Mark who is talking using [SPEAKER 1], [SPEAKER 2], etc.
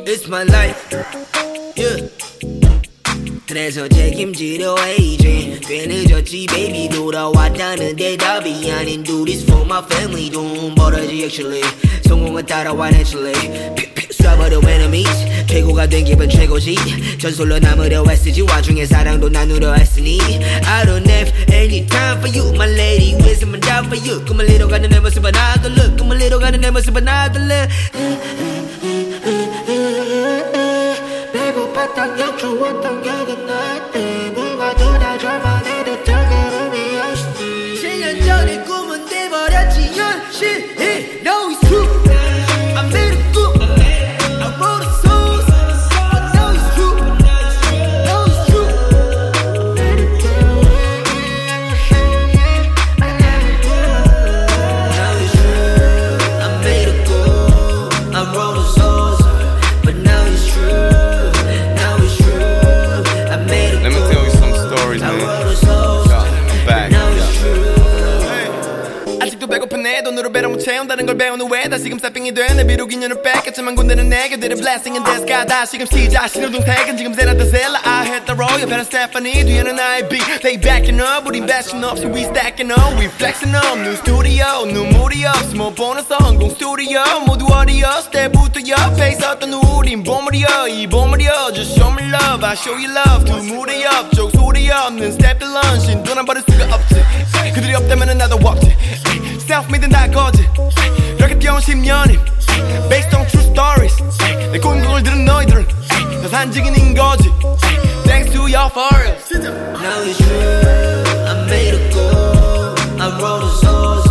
[SPEAKER 1] It's my life, yeah. 그래서 책임지려 해 이제 꽤 늦었지 baby 돌아왔다는데 답이 아닌 do this for my family 돈 벌어지 actually 성공은 따라와 naturally 쏴버려 enemies 최고가 된 기분 최고지 전설로 남으려 애쓰지 와중에 사랑도 나누려 했으니 I don't have any time for you my lady wisdom and down for you 꿈을리러 가는 내 모습은 another look 꿈을리러 가는 내 모습은 another look 배고팠던 게 좋았던 게 끝났대 물과도 다 절반에 듯한 걸음이 없이 7년 전에 꿈은 돼버렸지 현실이 No it's true I made a good I wrote a song But now it's true No it's true I made a good Now it's true I made a good I wrote a song But now it's true
[SPEAKER 2] 아직도 배고픈 내 돈으로 배를 못 채운다는 걸 배운 후에 다시금 사핑이 되네 비록 인연을 뺏겼지만 군대는 내게 did a blessing in disguise 다시금 시작 신호등택은 지금 세라다 셀라 I hit the road 옆에는 Stephanie 뒤에는 IB They backing up 우린 bashing up so we stacking up we flexing up new studio 눈물이 없어 못 보는 성공 스튜디오 모두 어리었을 때부터 옆에 있었던 우린 보물이여 이 보물이여 just show me love I show you love 두 무대 옆쪽 소리 없는 스텝들 런신 눈 안 버릴 수가 없지 그들이 없다면 나도 없지 Self-made 다 거짓 이렇게 뛰어온 10년이 Based on true stories 내 꿈을 들은 너희들은 다 산직인인 거지 Thanks to your forehead
[SPEAKER 1] Now it's true I made a goal I wrote a song